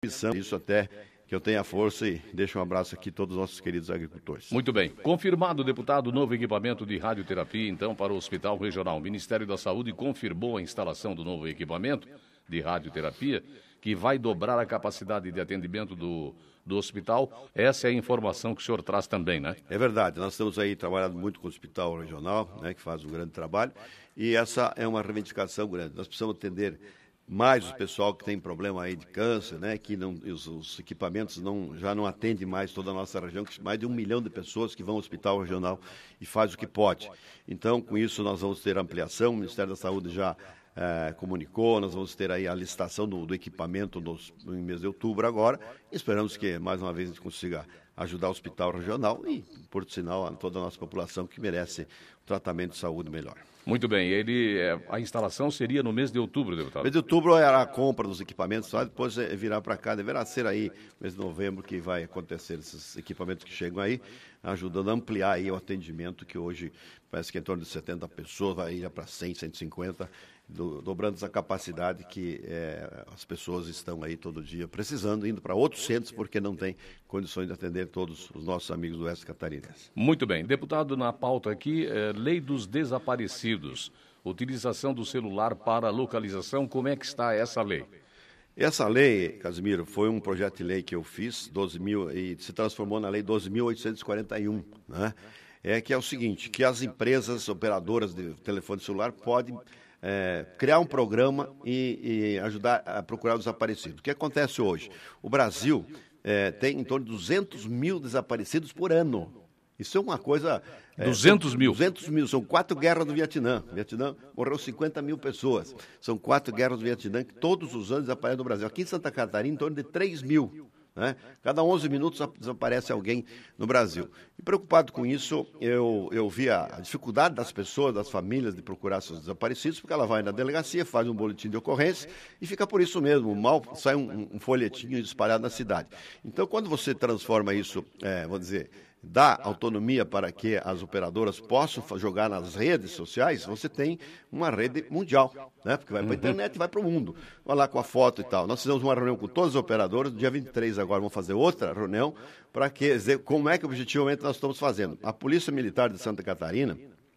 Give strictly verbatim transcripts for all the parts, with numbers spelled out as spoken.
missão, isso até que eu tenha força, e deixo um abraço aqui a todos os nossos queridos agricultores. Muito bem. Confirmado, deputado, novo equipamento de radioterapia, então, para o Hospital Regional. O Ministério da Saúde confirmou a instalação do novo equipamento de radioterapia, que vai dobrar a capacidade de atendimento do, do hospital. Essa é a informação que o senhor traz também, né? É verdade. Nós estamos aí trabalhando muito com o Hospital Regional, né, que faz um grande trabalho, e essa é uma reivindicação grande. Nós precisamos atender mais o pessoal que tem problema aí de câncer, né, que não, os, os equipamentos não, já não atendem mais toda a nossa região, que mais de um milhão de pessoas que vão ao hospital regional e faz o que pode. Então, com isso, nós vamos ter ampliação, o Ministério da Saúde já é, comunicou, nós vamos ter aí a licitação do, do equipamento nos, no mês de outubro agora, e esperamos que, mais uma vez, a gente consiga ajudar o hospital regional e, por sinal, a toda a nossa população que merece um tratamento de saúde melhor. Muito bem, ele, a instalação seria no mês de outubro, deputado? Mês de outubro era a compra dos equipamentos, só depois virá para cá, deverá ser aí, mês de novembro, que vai acontecer esses equipamentos que chegam aí, ajudando a ampliar aí o atendimento, que hoje parece que em torno de setenta pessoas, vai ir para cem, cento e cinquenta, do, dobrando essa capacidade que é, as pessoas estão aí todo dia precisando, indo para outros centros, porque não tem condições de atender todos os nossos amigos do Oeste Catarinense. Muito bem. Deputado, na pauta aqui, é, lei dos desaparecidos, utilização do celular para localização, como é que está essa lei? Essa lei, Casimiro, foi um projeto de lei que eu fiz, doze mil, e se transformou na lei doze mil oitocentos e quarenta e um, né? É que é o seguinte, que as empresas operadoras de telefone celular podem é, criar um programa e, e ajudar a procurar os desaparecidos. O que acontece hoje? O Brasil é, tem em torno de duzentos mil desaparecidos por ano. Isso é uma coisa... É, duzentos mil? duzentos mil, são quatro guerras do Vietnã. O Vietnã morreu cinquenta mil pessoas. São quatro guerras do Vietnã que todos os anos desaparecem no Brasil. Aqui em Santa Catarina, em torno de três mil. Né? Cada onze minutos desaparece alguém no Brasil. E preocupado com isso, eu, eu vi a, a dificuldade das pessoas, das famílias, de procurar seus desaparecidos, porque ela vai na delegacia, faz um boletim de ocorrência e fica por isso mesmo. Mal sai um, um folhetinho espalhado na cidade. Então, quando você transforma isso, é, vou dizer... dá autonomia para que as operadoras possam jogar nas redes sociais, você tem uma rede mundial, né? Porque vai para a internet e vai para o mundo. Vai lá com a foto e tal. Nós fizemos uma reunião com todas as operadoras, no dia vinte e três agora vamos fazer outra reunião, para que dizer como é que objetivamente nós estamos fazendo. A Polícia Militar de Santa Catarina,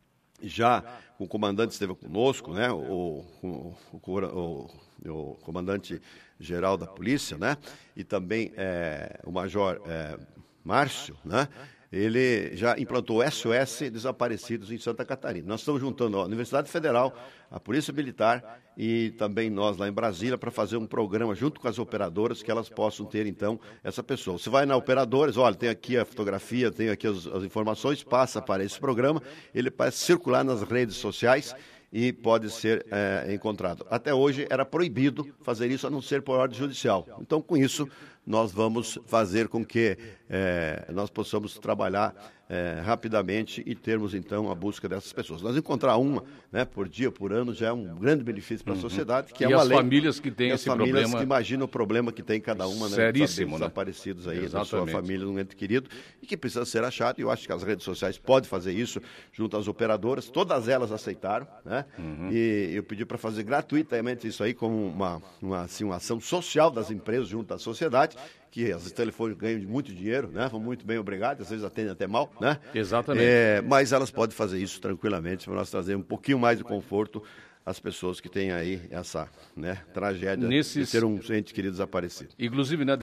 já o comandante esteve conosco, né? o, o, o, o, o comandante-geral da polícia, né? E também é, o major é, Márcio, né? Ele já implantou o S O S Desaparecidos em Santa Catarina. Nós estamos juntando a Universidade Federal, a Polícia Militar e também nós lá em Brasília para fazer um programa junto com as operadoras que elas possam ter, então, essa pessoa. Você vai na operadora, olha, tem aqui a fotografia, tem aqui as, as informações, passa para esse programa, ele pode circular nas redes sociais e pode ser é, encontrado. Até hoje era proibido fazer isso, a não ser por ordem judicial. Então, com isso, nós vamos fazer com que é, nós possamos trabalhar é, rapidamente e termos, então, a busca dessas pessoas. Nós encontrar uma, né, por dia, por ano, já é um grande benefício para a sociedade, que é e uma as lei. famílias que têm e esse as famílias problema... que imaginam o problema que tem cada uma, né? Seríssimo, né? Desaparecidos aí Exatamente. da sua família, um ente querido, e que precisa ser achado. E eu acho que as redes sociais podem fazer isso junto às operadoras. Todas elas aceitaram, né? Uhum. E eu pedi para fazer gratuitamente isso aí como uma, uma, assim, uma ação social das empresas junto à sociedade, que as telefones ganham muito dinheiro, né? Vão muito bem, obrigado, às vezes atendem até mal, né? Exatamente. É, mas elas podem fazer isso tranquilamente para nós trazer um pouquinho mais de conforto às pessoas que têm aí essa, né, tragédia Nesses... de ter um ente querido desaparecido. Inclusive, né?